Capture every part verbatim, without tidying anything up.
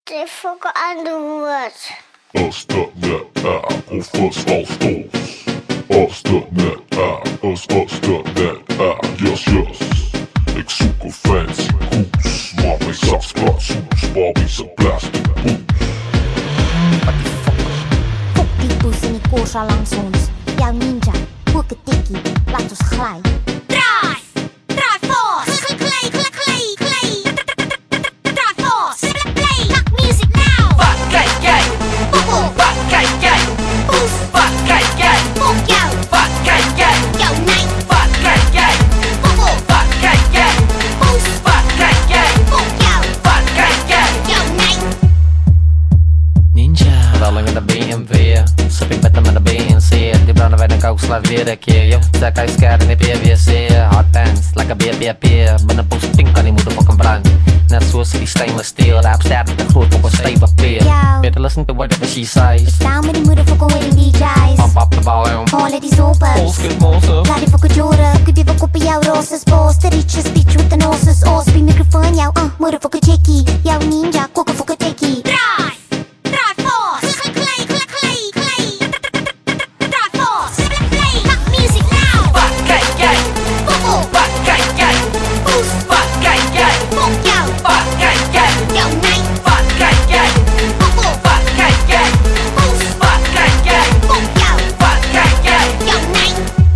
Det fokker aan woord. Als dat net er of als als ons. Als dat net er, als als dat net er, yes yes. Ik zoek een fancy koers, maar mijn zaksplat soes, Barbie's een plastic poes. Wat die fokker? Fok die poes in die koers al langs ons. Jouw ninja, ook een tikkie, laat ons glij. Draai! Draai fast! Klei, klei, klei, klei. Draai fast! Play! Maak music now! Wat kijk jij? Poppel! Wat kijk jij? Poes! Wat kijk jij? Fok jou! Wat kijk jij? Jouw nee! Wat kijk jij? Poppel! Wat kijk jij? Poes! Wat kijk jij? Fok jou! Wat kijk jij? Jouw nee! Ninja, rolling in de B M W. Sipping met hem in de B N C. Die branden wij dan koud slaat weer een keer. Yo, zeg hij scared in de P W C. Hot pants, like a B B P. Met een post pink kan die moeder fucking brand. Net zoals die stainless steel. Rap staat met een groot op een steenpapier. Better listen to whatever she says. Down met die moeder fokker wedding D J's. Pump up the volume. Alle die zopers. Polskut monster. Laat die fokker joren. Ik die fokker op jouw roses post. De riches speech with the noses. Os, die microfoon jou. Uh, moeder fokker chickie. Jouw ninja, kokken fokker tikkie. Draai! Draai fast! Klei, klei, klei, klei. Draai fast! Play! Maak music now! Wat kijk jij? Poppel! Wat kijk jij? Poes! Wat kijk jij? Fok jou! Wat kijk jij? Jouw nee! Wat kijk jij? Poppel! Wat kijk jij? Poes! Wat kijk jij? Fok jou! Wat kijk jij? Jouw nee!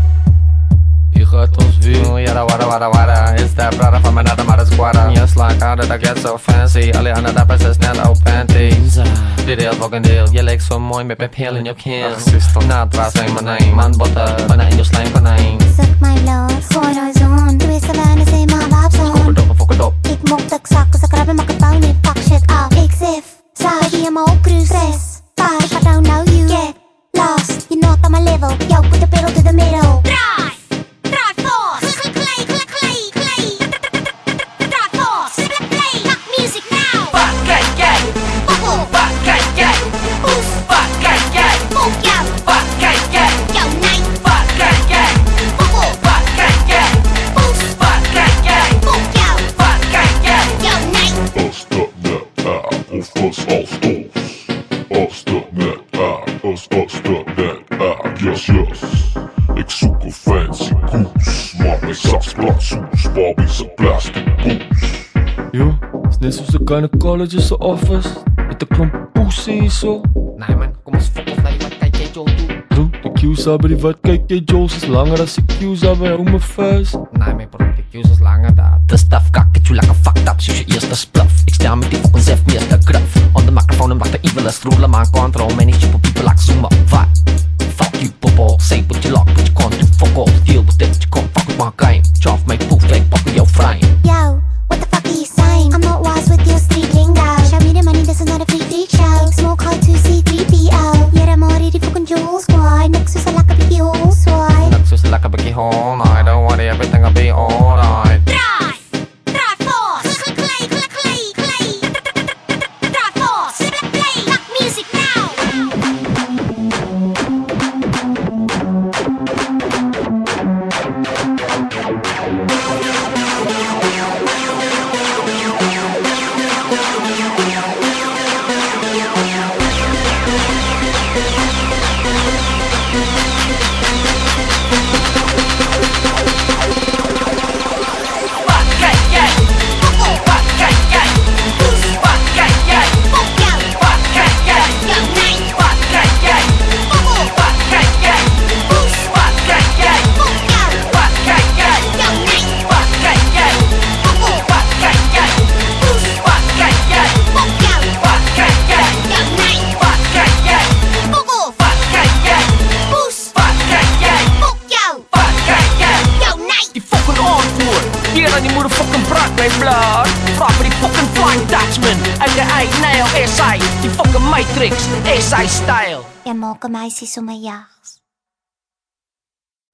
Je gaat ons wiel, yada wada wada wada. It's that brother from another mother's squatter. Just like how did I get so fancy? Alle andere dappers is net op panties. Dit heel fucking deel, je lijkt zo mooi met mijn pil in je kin. Na het was zijn mijn naam, man botten, bijna in je slijmkonijn. Suk my blood, gooi nou zon. Twee savanes in mijn waapzon. Fok het op en fok het op. Ik mok dat ik zakken, ze krabben, maak het bouw niet, pak shit af. Ik zif, saai, die hem op cruise. Stress, fight, but I don't know you. Get lost, you're not on my level. Yo, put the pedal to the middle. Draai! Draai fast! Klei, klei, klei, klei. Draai fast! Play! Maak music now! Wat kijk jij? Poppel! Wat kijk jij? Poes! Wat kijk jij? Fok jou! Wat kijk jij? Jouw nee! Wat kijk jij? Poppel! Wat kijk jij? Poes! Wat kijk jij? Fok jou! Wat kijk jij? Jouw nee! Als dat net er of als als ons. Als dat net er, als als dat net er, yes yes. Ik zoek een fancy koers, maar mijn zaksplat soes, Barbie's een plastic poes. Yo, is net zoals de gynecologist is office. Met een klomp poesie zo. Nee man, kom eens fok of nee, wat kijk jij Joe toe? Bro, de Q's hebben die wat kijk je Joe's is langer als de Q's hebben, hou me vast. Nee man bro, de Q's is langer daar. De stuff kakket you like a fucked up, zoals je eerste splaf. Ik sta met die fucking zef meer de graf. On de microfoon en wacht de evil is roelen, maar control. Man, ik chip op people like Zuma, wat? Fuck you, popo, say what you like, but you can't do fuck all. Deal with it, you can't fuck with my game. Drop my poof, like pop with your frame. Yo, what the fuck are you saying? I'm not wise with your street lingo. Show me the money, this is not a free freak show. Smoke hard to C three P O. Yeah, I'm already fucking jewel squad. Next is a like a biggie whole swine. Looks just like a biggie whole night. Don't worry, everything'll be alright. Draai! Draai fast! Klei, klei, klei, klei. Draai fast! Play! Maak music now! Wat kijk jij? Poppel! Wat kijk jij? Poes! Wat kijk jij? Fok jou! Wat kijk jij? Jouw nee! Wat kijk jij? Poppel! Wat kijk jij? Poes! Wat kijk jij? Fok jou! Wat kijk jij? Jouw nee! Wat kijk jij? Poppel! Wat kijk jij? Poes! Wat kijk jij? Fok jou! Wat kijk jij? Jouw nee! Wat kijk jij? Poppel! Wat kijk jij? Poes! Wat kijk jij? Fok jou! Wat kijk jij? Jouw nee! Die fucking antwoord. Weer aan die moeder fucking brak, mijn blaar. Vraag voor die fucking Flying Dutchman. aka Nail S I. Die fucking Matrix S I style. Ja, moke meisjes om mijn ja.